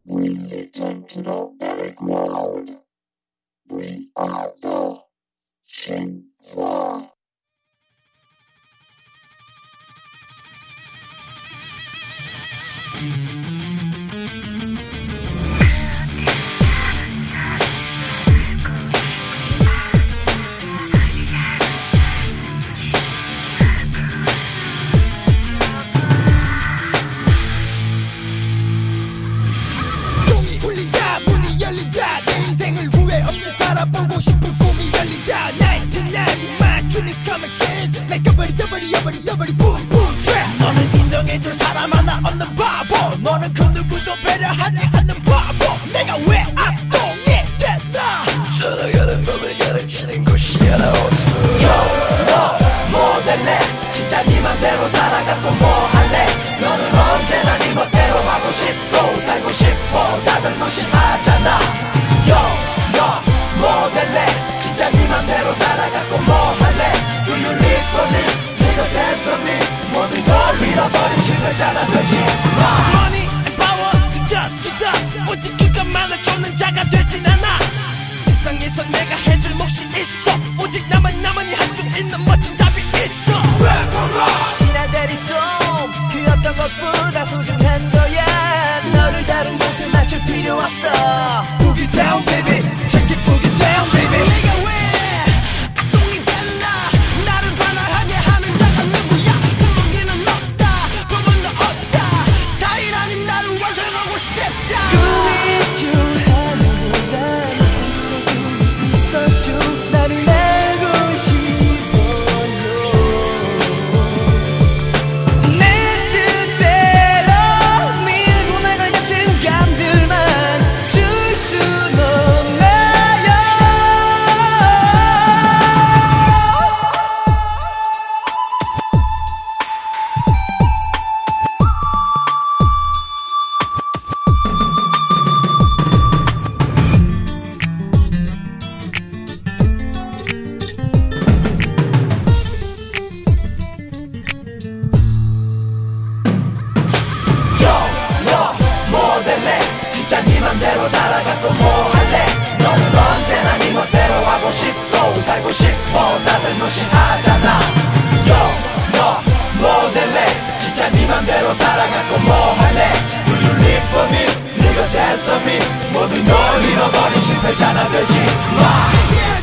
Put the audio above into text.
We listen to the very ground. We are the Shinfla. 살아보고 싶은 꿈이 열린다. 1990 dreams come again. Like a buddy, boom, boom, trap. 너를 인정해줄 사람 하나 없는 바보. 너는 그 누구도 배려하지 않는 바보. 내가 왜 악동이 됐나? 살아가는 법을 가르치는 곳이 하나 없어. 너 모델래. 진짜 네 맘대로 살아가고 뭐 할래? 너는 언제나 네 멋대로 하고 싶고 살고 싶어. 다들 무시하잖아. 너 모델래. 진짜 네 맘대로 살아가고 뭐 할래? Do you live for me? 네가 sense of me. 모든 걸 잃어버린 실패자나 되지 마. Money and power to dust 오직 그것만을 쫓는 자가 되진 않아. 세상에서 내가 해줄 몫이 있어. 오직 나만이 할 수 있는 멋진 잡이 있어. 신의 대리송 그 어떤 것보다 소중한 거야. 너를 다른 곳에 맞출 필요 없어. Boogie down baby, check it boogie down baby. 내가 왜 악동이 됐나? 나를 반항하게 하는 자가 누구야? 분명히는 없다, 법은 더 없다. 다일 아닌 나를 완성하고 싶다. 꿈이 좀 하늘보다 꿈이 있어줘. 나를 알고 싶어요. 내 뜻대로 밀고 나갈 자신감들만 줄 순 없나요? 너 모델래. 진짜 네 맘대로 살아가고 뭐 할래? 너는 언제나 네 멋대로 하고 싶고 살고 싶어. 다들 무시하잖아. 너 모델래. 진짜 네 맘대로 살아가고 뭐 할래? Do you live for me? 네가 sense of me. 모든 걸 잃어버린 실패자나 되지 마.